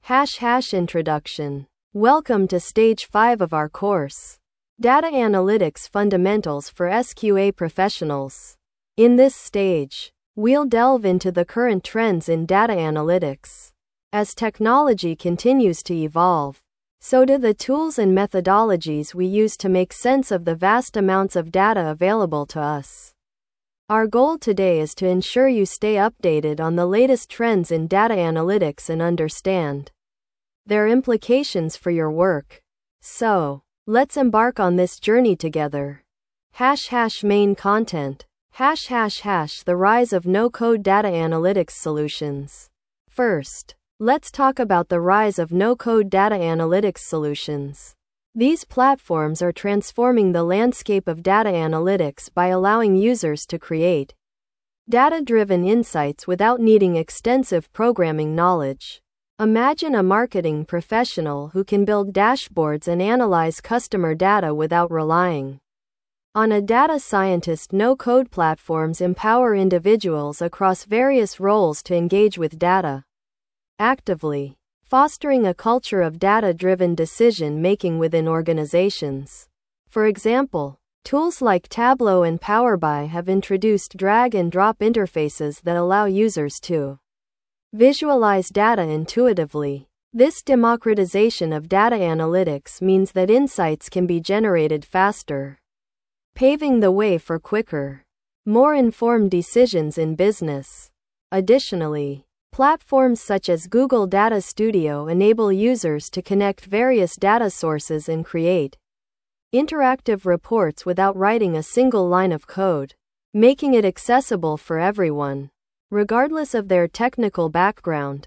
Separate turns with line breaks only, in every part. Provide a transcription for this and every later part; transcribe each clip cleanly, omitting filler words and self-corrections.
Introduction. Welcome to Stage 5 of our course, Data Analytics Fundamentals for SQA Professionals. In this stage, we'll delve into the current trends in data analytics. As technology continues to evolve, so do the tools and methodologies we use to make sense of the vast amounts of data available to us. Our goal today is to ensure you stay updated on the latest trends in data analytics and understand their implications for your work. So, let's embark on this journey together. Main content. The rise of no-code data analytics solutions. First, let's talk about the rise of no-code data analytics solutions. These platforms are transforming the landscape of data analytics by allowing users to create data-driven insights without needing extensive programming knowledge. Imagine a marketing professional who can build dashboards and analyze customer data without relying on a data scientist. No-code platforms empower individuals across various roles to engage with data actively, fostering a culture of data-driven decision-making within organizations. For example, tools like Tableau and Power BI have introduced drag-and-drop interfaces that allow users to visualize data intuitively. This democratization of data analytics means that insights can be generated faster, paving the way for quicker, more informed decisions in business. Additionally, platforms such as Google Data Studio enable users to connect various data sources and create interactive reports without writing a single line of code, making it accessible for everyone, regardless of their technical background.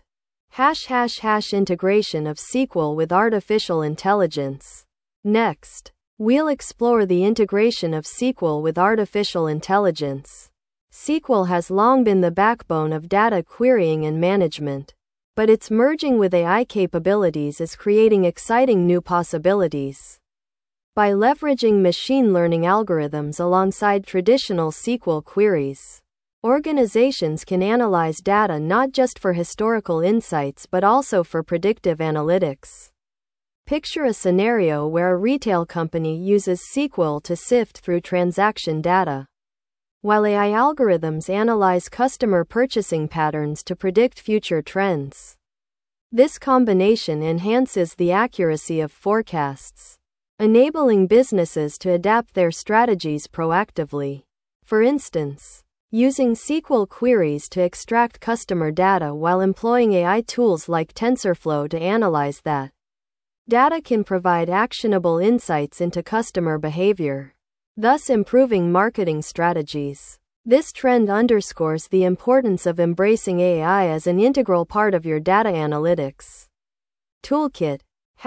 Integration of SQL with artificial intelligence. Next, we'll explore the integration of SQL with artificial intelligence. SQL has long been the backbone of data querying and management, but its merging with AI capabilities is creating exciting new possibilities. By leveraging machine learning algorithms alongside traditional SQL queries, organizations can analyze data not just for historical insights but also for predictive analytics. Picture a scenario where a retail company uses SQL to sift through transaction data, while AI algorithms analyze customer purchasing patterns to predict future trends. This combination enhances the accuracy of forecasts, enabling businesses to adapt their strategies proactively. For instance, using SQL queries to extract customer data while employing AI tools like TensorFlow to analyze that data can provide actionable insights into customer behavior, thus improving marketing strategies. This trend underscores the importance of embracing AI as an integral part of your data analytics toolkit.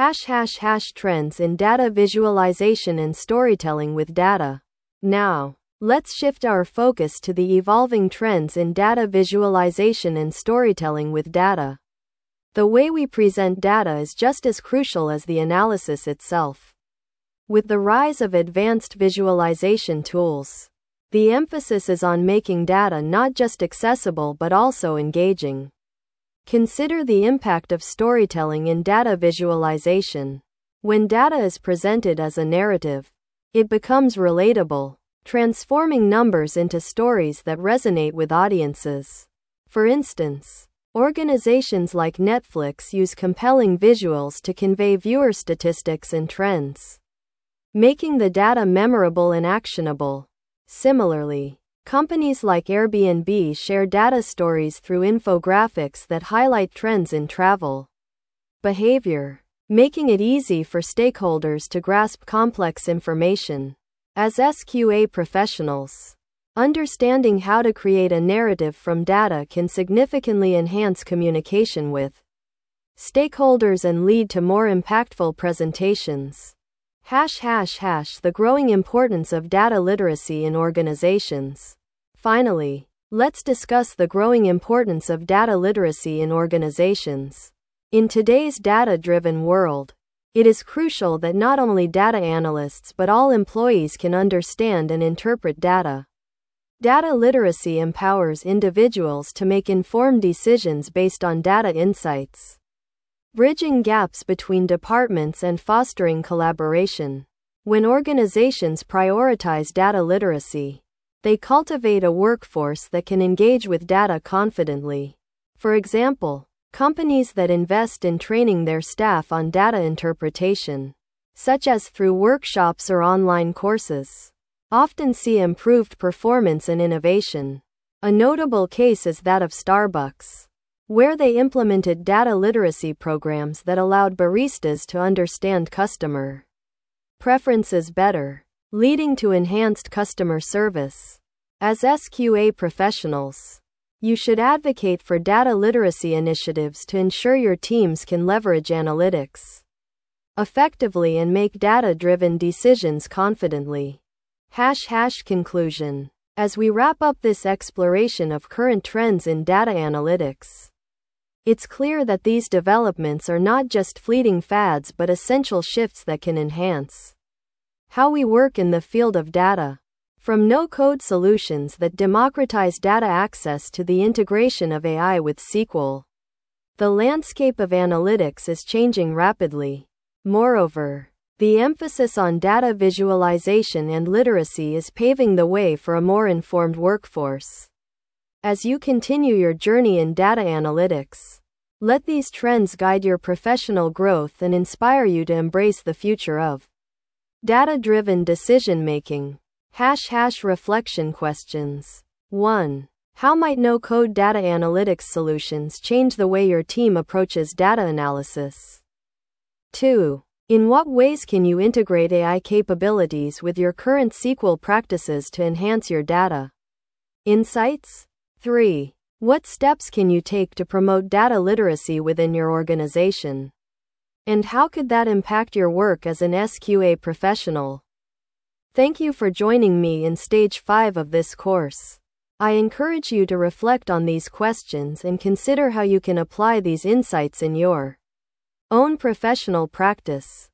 Trends in data visualization and storytelling with data. Now, let's shift our focus to the evolving trends in data visualization and storytelling with data. The way we present data is just as crucial as the analysis itself. With the rise of advanced visualization tools, the emphasis is on making data not just accessible but also engaging. Consider the impact of storytelling in data visualization. When data is presented as a narrative, it becomes relatable, transforming numbers into stories that resonate with audiences. For instance, organizations like Netflix use compelling visuals to convey viewer statistics and trends, making the data memorable and actionable. Similarly, companies like Airbnb share data stories through infographics that highlight trends in travel behavior, making it easy for stakeholders to grasp complex information. As SQA professionals, understanding how to create a narrative from data can significantly enhance communication with stakeholders and lead to more impactful presentations. The growing importance of data literacy in organizations. Finally, let's discuss the growing importance of data literacy in organizations. In today's data-driven world, it is crucial that not only data analysts but all employees can understand and interpret data. Data literacy empowers individuals to make informed decisions based on data insights. bridging gaps between departments and fostering collaboration. When organizations prioritize data literacy, they cultivate a workforce that can engage with data confidently. For example, companies that invest in training their staff on data interpretation, such as through workshops or online courses, often see improved performance and innovation. A notable case is that of Starbucks, where they implemented data literacy programs that allowed baristas to understand customer preferences better, leading to enhanced customer service. As SQA professionals, you should advocate for data literacy initiatives to ensure your teams can leverage analytics effectively and make data-driven decisions confidently. Conclusion. As we wrap up this exploration of current trends in data analytics, it's clear that these developments are not just fleeting fads but essential shifts that can enhance how we work in the field of data. From no-code solutions that democratize data access to the integration of AI with SQL, the landscape of analytics is changing rapidly. Moreover, the emphasis on data visualization and literacy is paving the way for a more informed workforce. As you continue your journey in data analytics, let these trends guide your professional growth and inspire you to embrace the future of data-driven decision-making. Reflection questions. 1. How might no-code data analytics solutions change the way your team approaches data analysis? 2. In what ways can you integrate AI capabilities with your current SQL practices to enhance your data insights? 3. What steps can you take to promote data literacy within your organization? And how could that impact your work as an SQA professional? Thank you for joining me in Stage 5 of this course. I encourage you to reflect on these questions and consider how you can apply these insights in your own professional practice.